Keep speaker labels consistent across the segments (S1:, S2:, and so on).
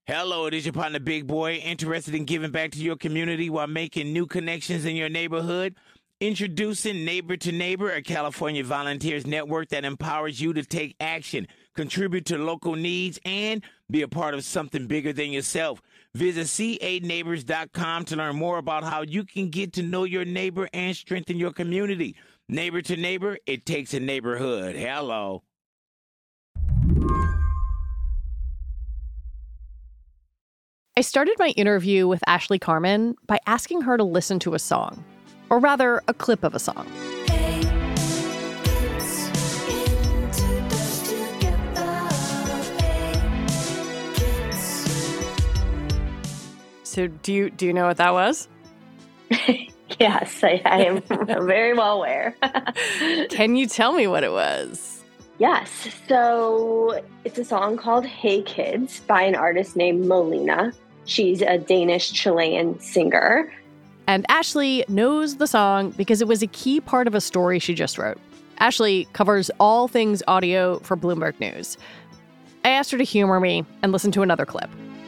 S1: Hello, it is your partner, Big Boy, interested in giving back to your community while making new connections in your neighborhood? Introducing Neighbor to Neighbor, a California volunteers network that empowers you to take action, contribute to local needs, and be a part of something bigger than yourself. Visit ca-neighbors.com to learn more about how you can get to know your neighbor and strengthen your community. Neighbor to Neighbor, it takes a neighborhood. Hello.
S2: I started my interview with Ashley Carman by asking her to listen to a song, or rather, a clip of a song. So do you know what that was?
S3: Yes, I am very well aware.
S2: Can you tell me what it was?
S3: Yes. So it's a song called Hey Kids by an artist named Molina. She's a Danish-Chilean singer.
S2: And Ashley knows the song because it was a key part of a story she just wrote. Ashley covers all things audio for Bloomberg News. I asked her to humor me and listen to another clip.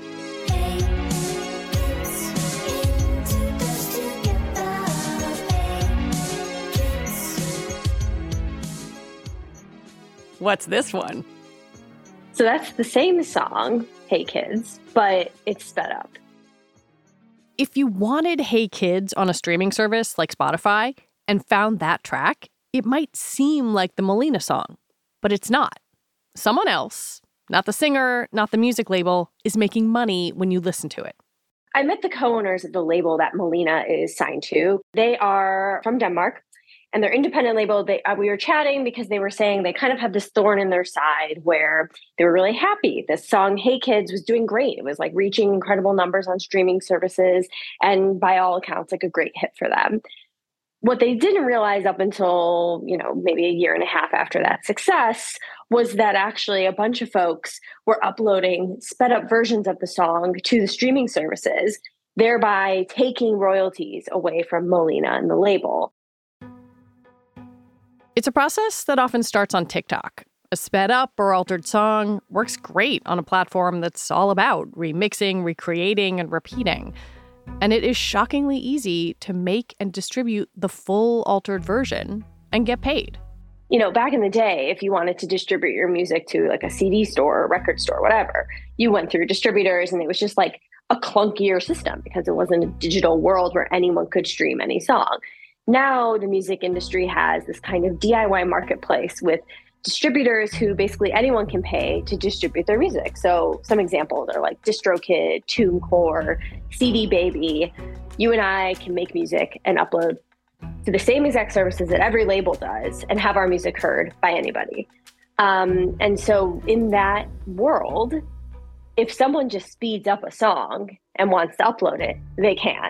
S2: What's this one?
S3: So that's the same song, Hey Kids, but it's sped up.
S2: If you wanted Hey Kids on a streaming service like Spotify and found that track, it might seem like the Molina song, but it's not. Someone else, not the singer, not the music label, is making money when you listen to it.
S3: I met the co-owners of the label that Molina is signed to. They are from Denmark. And their independent label, we were chatting because they were saying they kind of had this thorn in their side where they were really happy. This song, Hey Kids, was doing great. It was like reaching incredible numbers on streaming services and by all accounts, like a great hit for them. What they didn't realize up until, maybe a year and a half after that success was that actually a bunch of folks were uploading sped up versions of the song to the streaming services, thereby taking royalties away from Molina and the label.
S2: It's a process that often starts on TikTok. A sped up or altered song works great on a platform that's all about remixing, recreating, and repeating. And it is shockingly easy to make and distribute the full altered version and get paid.
S3: Back in the day, if you wanted to distribute your music to like a CD store or record store, whatever, you went through distributors and it was just like a clunkier system because it wasn't a digital world where anyone could stream any song. Now the music industry has this kind of DIY marketplace with distributors who basically anyone can pay to distribute their music. So some examples are like DistroKid, TuneCore, CD Baby. You and I can make music and upload to the same exact services that every label does and have our music heard by anybody. And so in that world, if someone just speeds up a song and wants to upload it, they can.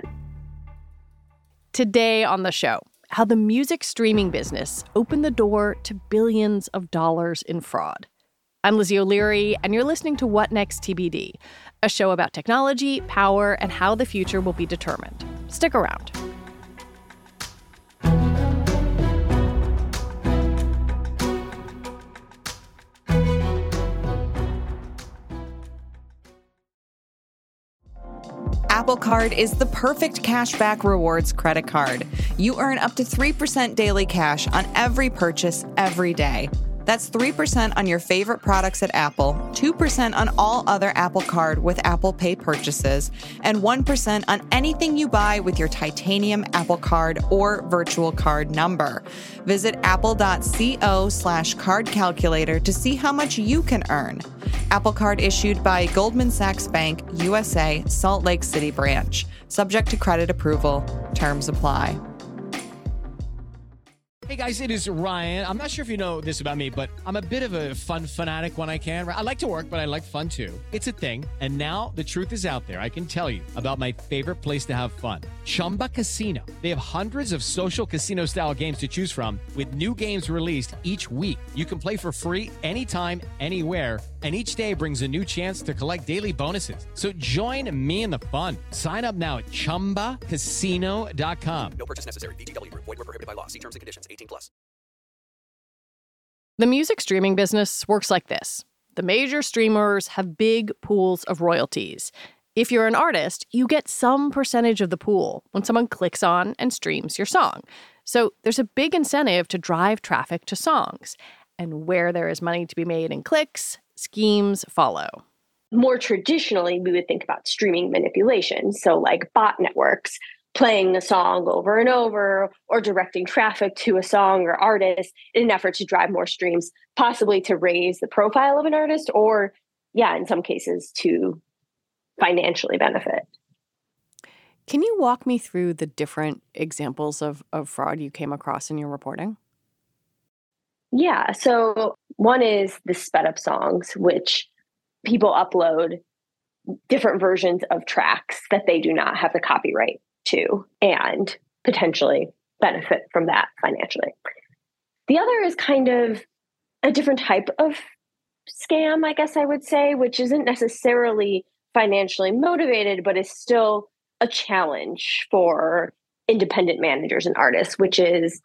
S2: Today on the show, how the music streaming business opened the door to billions of dollars in fraud. I'm Lizzie O'Leary, and you're listening to What Next TBD, a show about technology, power, and how the future will be determined. Stick around.
S4: Apple Card is the perfect cashback rewards credit card. You earn up to 3% daily cash on every purchase every day. That's 3% on your favorite products at Apple, 2% on all other Apple Card with Apple Pay purchases, and 1% on anything you buy with your titanium Apple Card or virtual card number. Visit apple.co/card calculator to see how much you can earn. Apple Card issued by Goldman Sachs Bank, USA, Salt Lake City branch. Subject to credit approval. Terms apply.
S5: Hey guys, it is Ryan. I'm not sure if you know this about me, but I'm a bit of a fun fanatic when I can. I like to work, but I like fun too. It's a thing. And now the truth is out there. I can tell you about my favorite place to have fun. Chumba Casino. They have hundreds of social casino style games to choose from with new games released each week. You can play for free anytime, anywhere. And each day brings a new chance to collect daily bonuses. So join me in the fun. Sign up now at ChumbaCasino.com.
S6: No purchase necessary. VGW. Void where prohibited by law. See terms and conditions. 18+.
S2: The music streaming business works like this. The major streamers have big pools of royalties. If you're an artist, you get some percentage of the pool when someone clicks on and streams your song. So there's a big incentive to drive traffic to songs. And where there is money to be made in clicks, schemes follow.
S3: More traditionally, we would think about streaming manipulation. So like bot networks playing a song over and over or directing traffic to a song or artist in an effort to drive more streams, possibly to raise the profile of an artist or, in some cases, to financially benefit.
S2: Can you walk me through the different examples of fraud you came across in your reporting?
S3: Yeah. So one is the sped up songs, which people upload different versions of tracks that they do not have the copyright to and potentially benefit from that financially. The other is kind of a different type of scam, I guess I would say, which isn't necessarily financially motivated, but is still a challenge for independent managers and artists, which is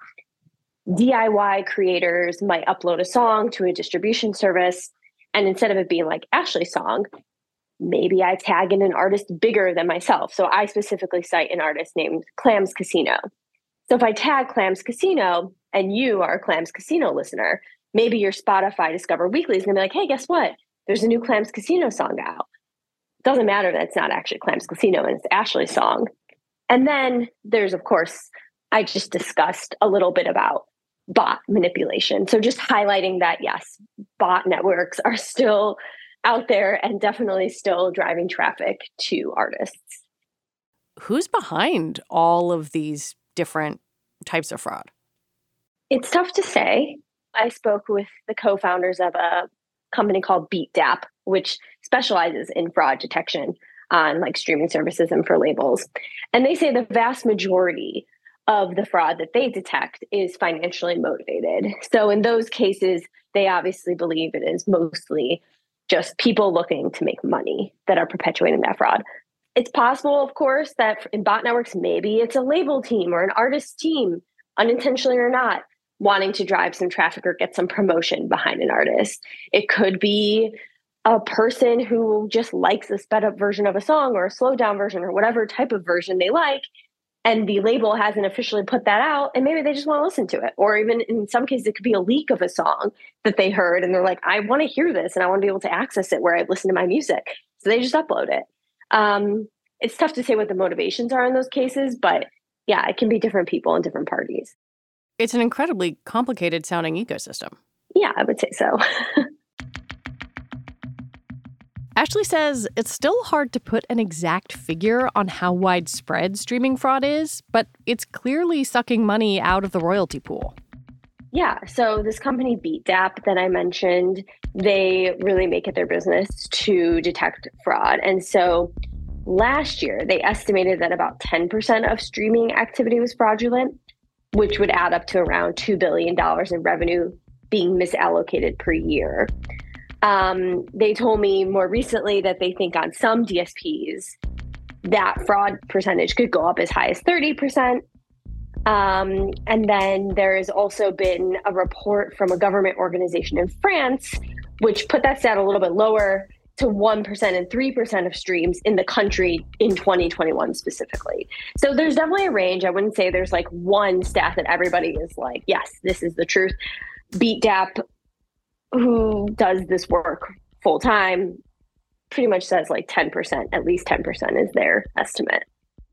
S3: DIY creators might upload a song to a distribution service, and instead of it being like Ashley's song, maybe I tag in an artist bigger than myself. So I specifically cite an artist named Clams Casino. So if I tag Clams Casino and you are a Clams Casino listener, maybe your Spotify Discover Weekly is going to be like, hey, guess what? There's a new Clams Casino song out. Doesn't matter that it's not actually Clams Casino and it's Ashley's song. And then there's, of course, I just discussed a little bit about bot manipulation. So just highlighting that, yes, bot networks are still out there and definitely still driving traffic to artists.
S2: Who's behind all of these different types of fraud?
S3: It's tough to say. I spoke with the co-founders of a company called BeatDap, which specializes in fraud detection on like streaming services and for labels. And they say the vast majority of the fraud that they detect is financially motivated. So in those cases, they obviously believe it is mostly just people looking to make money that are perpetuating that fraud. It's possible, of course, that in bot networks, maybe it's a label team or an artist team, unintentionally or not, wanting to drive some traffic or get some promotion behind an artist. It could be a person who just likes a sped up version of a song or a slowed down version or whatever type of version they like. And the label hasn't officially put that out, and maybe they just want to listen to it. Or even in some cases, it could be a leak of a song that they heard, and they're like, I want to hear this, and I want to be able to access it where I listen to my music. So they just upload it. It's tough to say what the motivations are in those cases, but yeah, it can be different people and different parties.
S2: It's an incredibly complicated sounding ecosystem.
S3: Yeah, I would say so.
S2: Ashley says it's still hard to put an exact figure on how widespread streaming fraud is, but it's clearly sucking money out of the royalty pool.
S3: Yeah, so this company BeatDap that I mentioned, they really make it their business to detect fraud. And so last year, they estimated that about 10% of streaming activity was fraudulent, which would add up to around $2 billion in revenue being misallocated per year. They told me more recently that they think on some DSPs that fraud percentage could go up as high as 30%. And then there has also been a report from a government organization in France, which put that stat a little bit lower to 1% and 3% of streams in the country in 2021 specifically. So there's definitely a range. I wouldn't say there's like one stat that everybody is like, yes, this is the truth. BeatDap, who does this work full time, pretty much says like 10%, at least 10% is their estimate.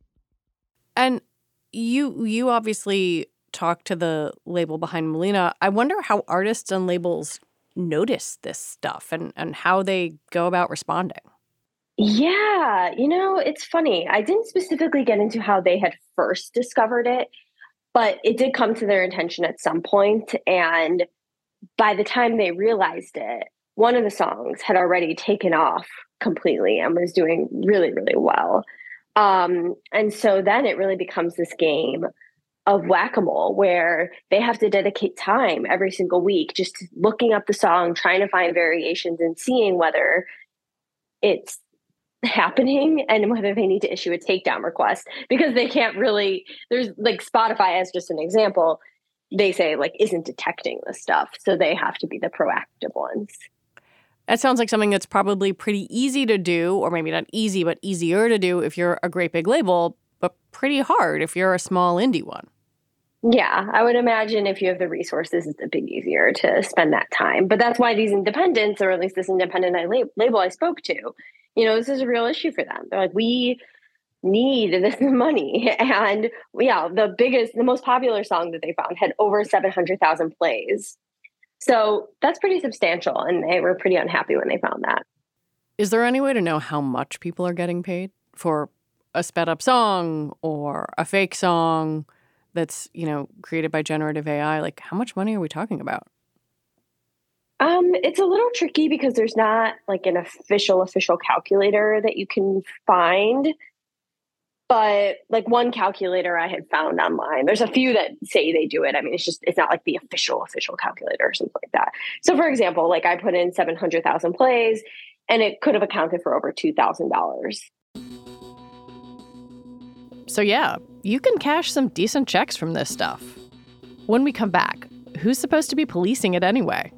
S2: And you obviously talked to the label behind Molina. I wonder how artists and labels notice this stuff and how they go about responding.
S3: Yeah, it's funny. I didn't specifically get into how they had first discovered it, but it did come to their attention at some point. And by the time they realized it, one of the songs had already taken off completely and was doing really, really well. And so then it really becomes this game of whack-a-mole where they have to dedicate time every single week just to looking up the song, trying to find variations and seeing whether it's happening and whether they need to issue a takedown request, because they can't really, there's like Spotify as just an example, they say like isn't detecting this stuff. So they have to be the proactive ones.
S2: That sounds like something that's probably pretty easy to do, or maybe not easy, but easier to do if you're a great big label, but pretty hard if you're a small indie one.
S3: Yeah, I would imagine if you have the resources, it's a bit easier to spend that time. But that's why these independents, or at least this independent label I spoke to, this is a real issue for them. They're like, we need this money. And yeah, the most popular song that they found had over 700,000 plays. So that's pretty substantial. And they were pretty unhappy when they found that.
S2: Is there any way to know how much people are getting paid for a sped up song or a fake song that's, created by generative AI? Like, how much money are we talking about?
S3: It's a little tricky because there's not like an official calculator that you can find. But like one calculator I had found online, there's a few that say they do it. I mean, it's not like the official calculator or something like that. So for example, like I put in 700,000 plays and it could have accounted for over $2,000.
S2: So yeah, you can cash some decent checks from this stuff. When we come back, who's supposed to be policing it anyway?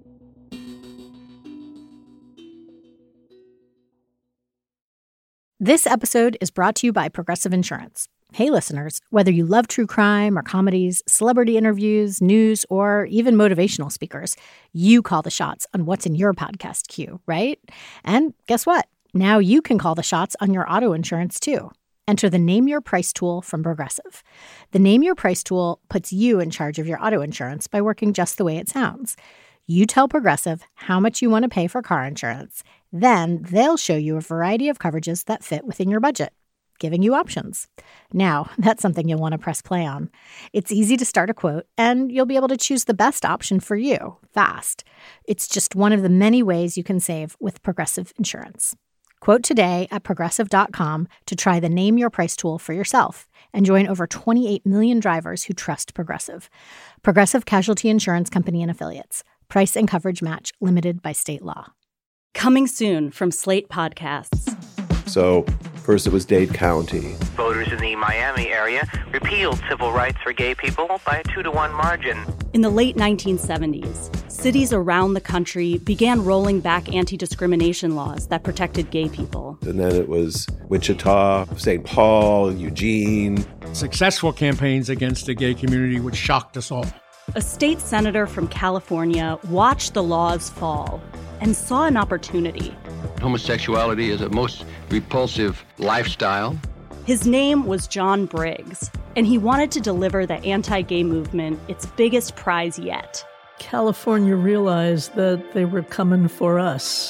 S7: This episode is brought to you by Progressive Insurance. Hey, listeners, whether you love true crime or comedies, celebrity interviews, news, or even motivational speakers, you call the shots on what's in your podcast queue, right? And guess what? Now you can call the shots on your auto insurance, too. Enter the Name Your Price tool from Progressive. The Name Your Price tool puts you in charge of your auto insurance by working just the way it sounds. You tell Progressive how much you want to pay for car insurance. Then they'll show you a variety of coverages that fit within your budget, giving you options. Now, that's something you'll want to press play on. It's easy to start a quote, and you'll be able to choose the best option for you fast. It's just one of the many ways you can save with Progressive Insurance. Quote today at Progressive.com to try the Name Your Price tool for yourself and join over 28 million drivers who trust Progressive. Progressive Casualty Insurance Company and Affiliates. Price and coverage match limited by state law.
S8: Coming soon from Slate Podcasts.
S9: So, first it was Dade County.
S10: Voters in the Miami area repealed civil rights for gay people by a 2-to-1 margin.
S8: In the late 1970s, cities around the country began rolling back anti-discrimination laws that protected gay people.
S9: And then it was Wichita, St. Paul, Eugene.
S11: Successful campaigns against the gay community, which shocked us all.
S8: A state senator from California watched the laws fall and saw an opportunity.
S12: Homosexuality is a most repulsive lifestyle.
S8: His name was John Briggs, and he wanted to deliver the anti-gay movement its biggest prize yet.
S13: California realized that they were coming for us.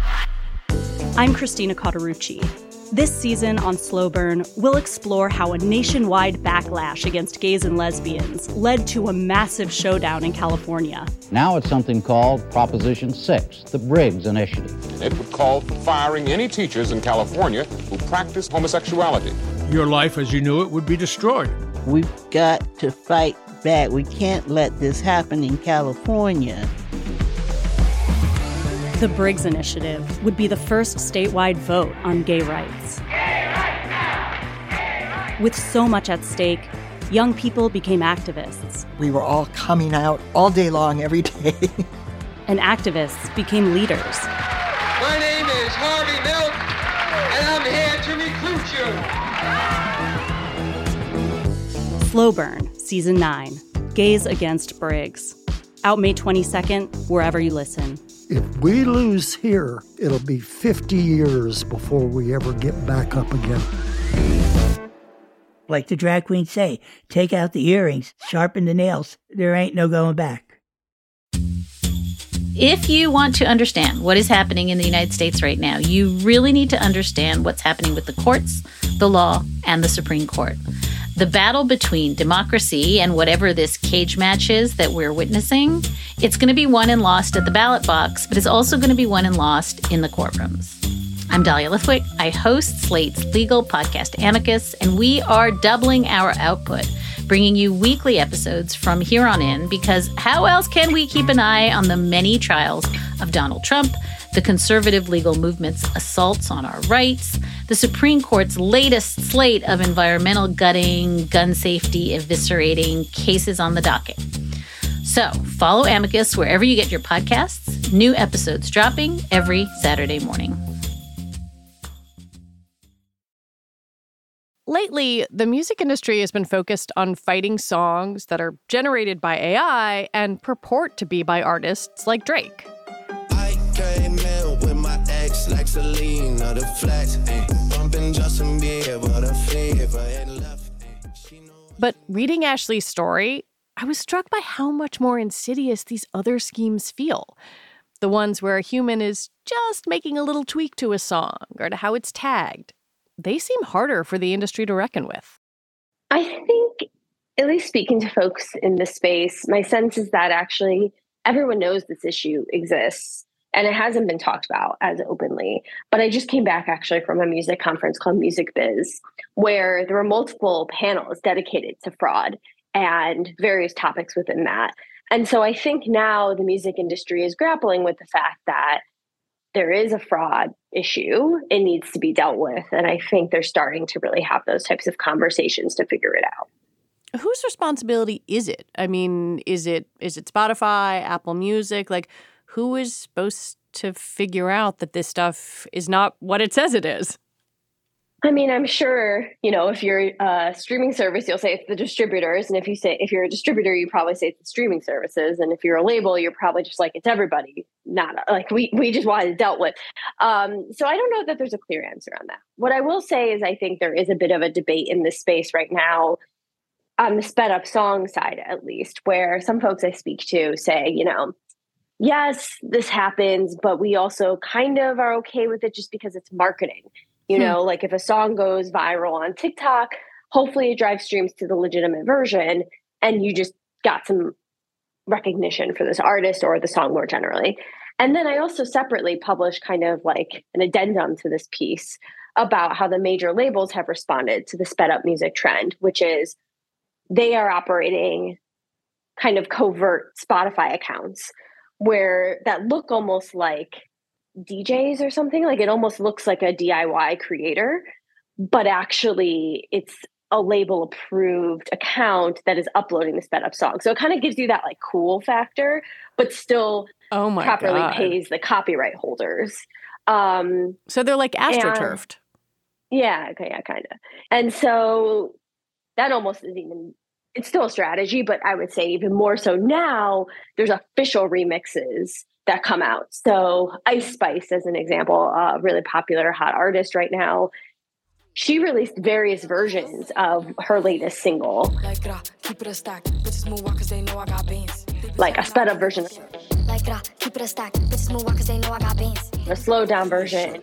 S8: I'm Christina Cauterucci. This season on Slow Burn, we'll explore how a nationwide backlash against gays and lesbians led to a massive showdown in California.
S14: Now it's something called Proposition 6, the Briggs Initiative.
S15: It would call for firing any teachers in California who practice homosexuality.
S11: Your life as you knew it would be destroyed.
S16: We've got to fight back. We can't let this happen in California.
S8: The Briggs Initiative would be the first statewide vote on gay rights.
S17: Gay rights now! Gay rights!
S8: With so much at stake, young people became activists.
S18: We were all coming out all day long, every day.
S8: And activists became leaders.
S19: My name is Harvey Milk, and I'm here to recruit you.
S8: Slow Burn, Season 9, Gays Against Briggs. Out May 22nd, wherever you listen.
S13: If we lose here, it'll be 50 years before we ever get back up again.
S20: Like the drag queens say, take out the earrings, sharpen the nails. There ain't no going back.
S21: If you want to understand what is happening in the United States right now, you really need to understand what's happening with the courts, the law, and the Supreme Court. The battle between democracy and whatever this cage match is that we're witnessing, it's going to be won and lost at the ballot box, but it's also going to be won and lost in the courtrooms. I'm Dahlia Lithwick. I host Slate's legal podcast Amicus, and we are doubling our output, bringing you weekly episodes from here on in, because how else can we keep an eye on the many trials of Donald Trump, the conservative legal movement's assaults on our rights, the Supreme Court's latest slate of environmental gutting, gun safety eviscerating cases on the docket. So follow Amicus wherever you get your podcasts New episodes dropping every Saturday morning.
S2: Lately, the music industry has been focused on fighting songs that are generated by AI and purport to be by artists like Drake.
S1: I came in with my ex like Selena, the flex, bumping Justin Bieber, the fever and left.
S2: But reading Ashley's story, I was struck by how much more insidious these other schemes feel. The ones where a human is just making a little tweak to a song or to how it's tagged. They seem harder for the industry to reckon with.
S3: I think, at least speaking to folks in this space, my sense is that actually everyone knows this issue exists and it hasn't been talked about as openly. But I just came back actually from a music conference called Music Biz, where there were multiple panels dedicated to fraud and various topics within that. And so I think now the music industry is grappling with the fact that there is a fraud issue. It needs to be dealt with. And I think they're starting to really have those types of conversations to figure it out.
S2: Whose responsibility is it? I mean, is it Spotify, Apple Music? Like, who is supposed to figure out that this stuff is not what it says it is?
S3: I mean, I'm sure, if you're a streaming service, you'll say it's the distributors. And if you're a distributor, you probably say it's the streaming services. And if you're a label, you're probably just like, it's everybody. Not like we just want it dealt with. So I don't know that there's a clear answer on that. What I will say is I think there is a bit of a debate in this space right now on the sped up song side, at least, where some folks I speak to say, yes, this happens, but we also kind of are okay with it just because it's marketing. Like if a song goes viral on TikTok, hopefully it drives streams to the legitimate version and you just got some recognition for this artist or the song more generally. And then I also separately published kind of like an addendum to this piece about how the major labels have responded to the sped up music trend, which is they are operating kind of covert Spotify accounts where that look almost like DJs or something. Like it almost looks like a DIY creator, but actually it's a label approved account that is uploading the sped up song. So it kind of gives you that like cool factor, but still properly pays the copyright holders.
S2: So they're like astroturfed.
S3: Yeah, kind of. And so that almost is it's still a strategy, but I would say even more so now there's official remixes that come out. So Ice Spice, as an example, a really popular hot artist right now, she released various versions of her latest single. Like a sped up version, a slowed down version,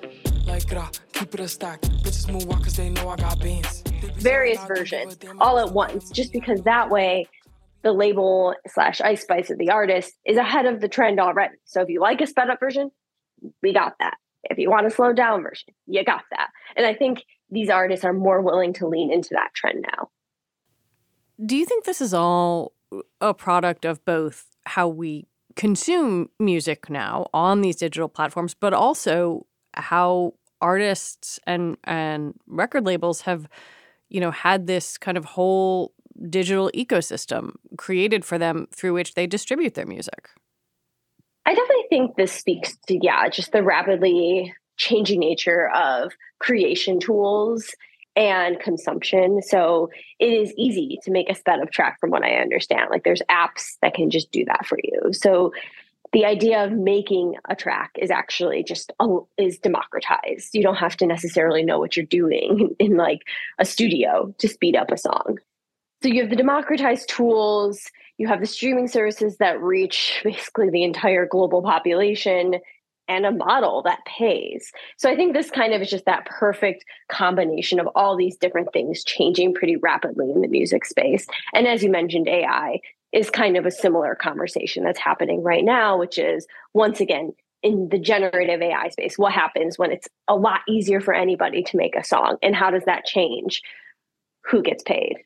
S3: various versions all at once, just because that way the label / Ice Spice of the artist is ahead of the trend already. So if you like a sped up version, we got that. If you want a slowed down version, you got that. And I think these artists are more willing to lean into that trend now.
S2: Do you think this is all a product of both how we consume music now on these digital platforms, but also how artists and record labels have, had this kind of whole digital ecosystem created for them through which they distribute their music?
S3: I definitely think this speaks to, just the rapidly changing nature of creation tools and consumption. So it is easy to make a sped up track from what I understand. Like there's apps that can just do that for you. So the idea of making a track is actually is democratized. You don't have to necessarily know what you're doing in like a studio to speed up a song. So you have the democratized tools, you have the streaming services that reach basically the entire global population, and a model that pays. So I think this kind of is just that perfect combination of all these different things changing pretty rapidly in the music space. And as you mentioned, AI is kind of a similar conversation that's happening right now, which is, once again, in the generative AI space, what happens when it's a lot easier for anybody to make a song? And how does that change who gets paid?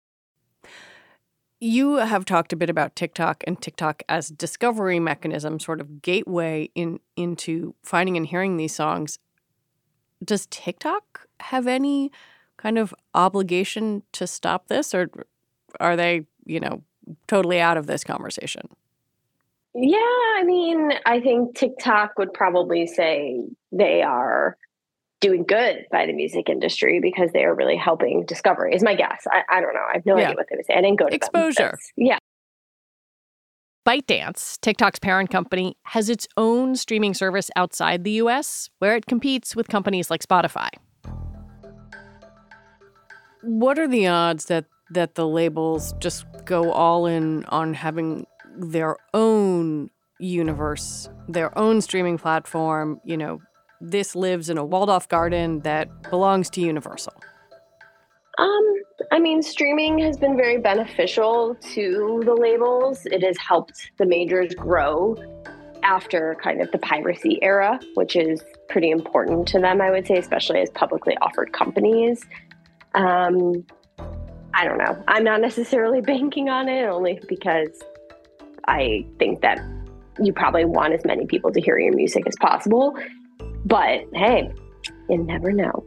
S2: You have talked a bit about TikTok and TikTok as discovery mechanism, sort of gateway into finding and hearing these songs. Does TikTok have any kind of obligation to stop this, or are they, totally out of this conversation?
S3: Yeah, I mean, I think TikTok would probably say they are doing good by the music industry because they are really helping discovery, is my guess. I don't know. I have no idea what they would say. I didn't go to
S2: exposure.
S3: Yeah.
S2: ByteDance, TikTok's parent company, has its own streaming service outside the U.S. where it competes with companies like Spotify. What are the odds that the labels just go all in on having their own universe, their own streaming platform? You know, this lives in a walled-off garden that belongs to Universal.
S3: I mean, streaming has been very beneficial to the labels. It has helped the majors grow after kind of the piracy era, which is pretty important to them, I would say, especially as publicly offered companies. I don't know. I'm not necessarily banking on it, only because I think that you probably want as many people to hear your music as possible. But hey, you never know.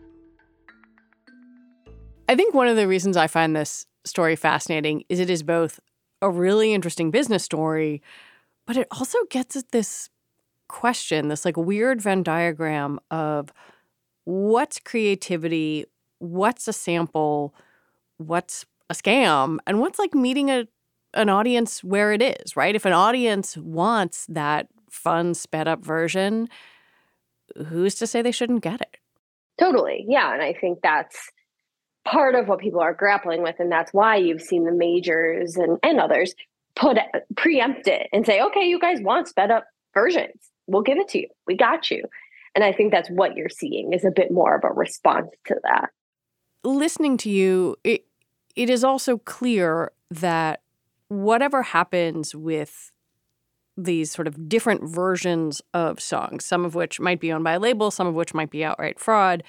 S2: I think one of the reasons I find this story fascinating is it is both a really interesting business story, but it also gets at this question, this like weird Venn diagram of what's creativity, what's a sample, what's a scam, and what's like meeting an audience where it is, right? If an audience wants that fun, sped up version, who's to say they shouldn't get it?
S3: Totally. Yeah. And I think that's part of what people are grappling with. And that's why you've seen the majors and others preempt it and say, okay, you guys want sped up versions. We'll give it to you. We got you. And I think that's what you're seeing is a bit more of a response to that.
S2: Listening to you, it is also clear that whatever happens with these sort of different versions of songs, some of which might be owned by a label, some of which might be outright fraud,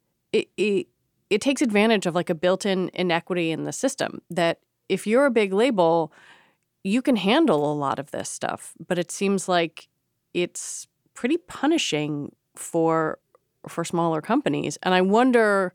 S2: it takes advantage of like a built-in inequity in the system that if you're a big label, you can handle a lot of this stuff. But it seems like it's pretty punishing for smaller companies. And I wonder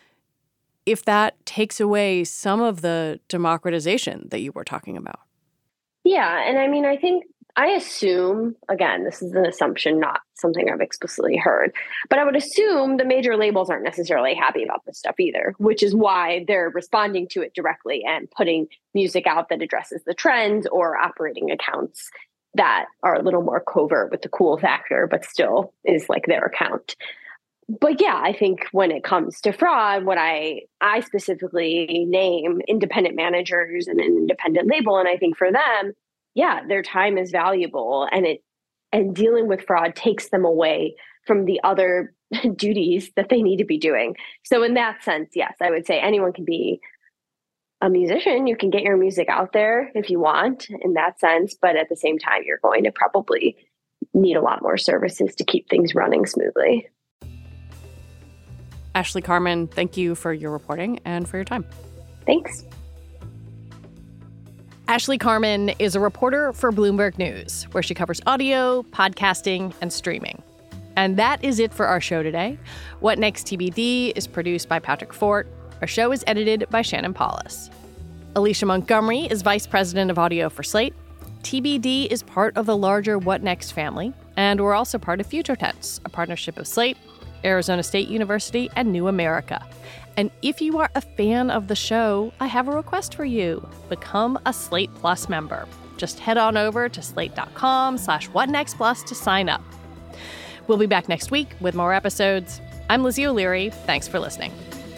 S2: if that takes away some of the democratization that you were talking about.
S3: Yeah. And I mean, I assume, again, this is an assumption, not something I've explicitly heard, but I would assume the major labels aren't necessarily happy about this stuff either, which is why they're responding to it directly and putting music out that addresses the trends or operating accounts that are a little more covert with the cool factor, but still is like their account. But yeah, I think when it comes to fraud, what I specifically name independent managers and an independent label. And I think for them, yeah, their time is valuable and dealing with fraud takes them away from the other duties that they need to be doing. So in that sense, yes, I would say anyone can be a musician. You can get your music out there if you want in that sense. But at the same time, you're going to probably need a lot more services to keep things running smoothly.
S2: Ashley Carman, thank you for your reporting and for your time.
S3: Thanks.
S2: Ashley Carman is a reporter for Bloomberg News, where she covers audio, podcasting, and streaming. And that is it for our show today. What Next TBD is produced by Patrick Fort. Our show is edited by Shannon Paulus. Alicia Montgomery is vice president of audio for Slate. TBD is part of the larger What Next family. And we're also part of Future Tense, a partnership of Slate, Arizona State University, and New America. And if you are a fan of the show, I have a request for you. Become a Slate Plus member. Just head on over to slate.com/whatnextplus to sign up. We'll be back next week with more episodes. I'm Lizzie O'Leary. Thanks for listening.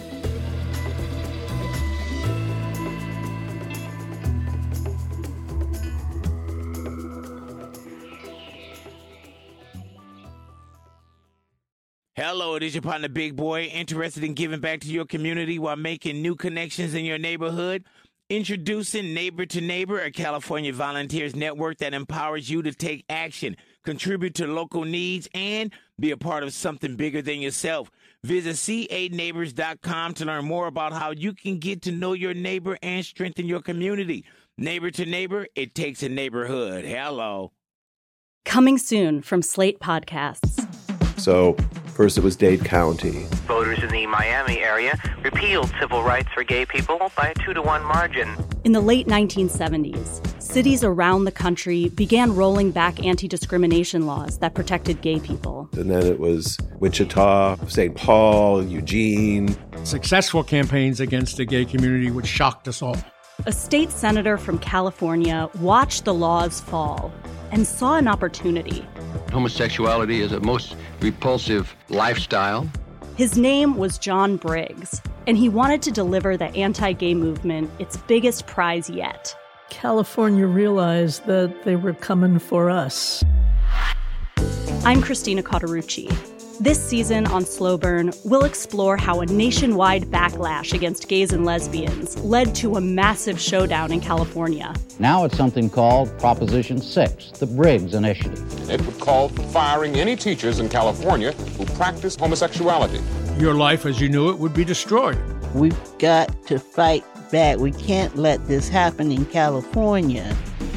S4: Hello, it is your partner, Big Boy, interested in giving back to your community while making new connections in your neighborhood? Introducing Neighbor to Neighbor, a California volunteers network that empowers you to take action, contribute to local needs, and be a part of something bigger than yourself. Visit ca-neighbors.com to learn more about how you can get to know your neighbor and strengthen your community. Neighbor to Neighbor, it takes a neighborhood. Hello.
S8: Coming soon from Slate Podcasts.
S9: So First it was Dade County.
S10: Voters in the Miami area repealed civil rights for gay people by a 2-to-1 margin.
S8: In the late 1970s, cities around the country began rolling back anti-discrimination laws that protected gay people.
S9: And then it was Wichita, St. Paul, Eugene.
S11: Successful campaigns against the gay community, which shocked us all.
S8: A state senator from California watched the laws fall and saw an opportunity.
S12: Homosexuality is a most repulsive lifestyle.
S8: His name was John Briggs, and he wanted to deliver the anti-gay movement its biggest prize yet.
S18: California realized that they were coming for us.
S8: I'm Christina Cauterucci. This season on Slow Burn, we'll explore how a nationwide backlash against gays and lesbians led to a massive showdown in California.
S14: Now it's something called Proposition 6, the Briggs Initiative.
S15: It would call for firing any teachers in California who practice homosexuality.
S11: Your life as you knew it would be destroyed.
S16: We've got to fight back. We can't let this happen in California.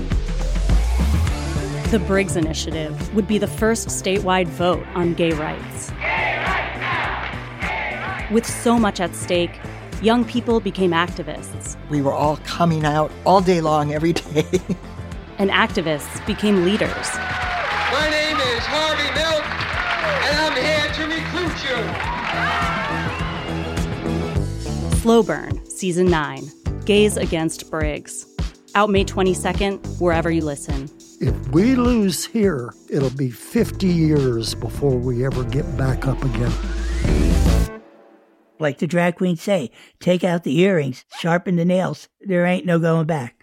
S8: The Briggs Initiative would be the first statewide vote on gay rights.
S17: Gay rights now! Gay rights!
S8: With so much at stake, young people became activists.
S18: We were all coming out all day long, every day.
S8: And activists became leaders.
S19: My name is Harvey Milk, and I'm here to recruit you.
S8: Slow Burn, Season 9, Gays Against Briggs. Out May 22nd, wherever you listen.
S13: If we lose here, it'll be 50 years before we ever get back up again.
S20: Like the drag queens say, take out the earrings, sharpen the nails. There ain't no going back.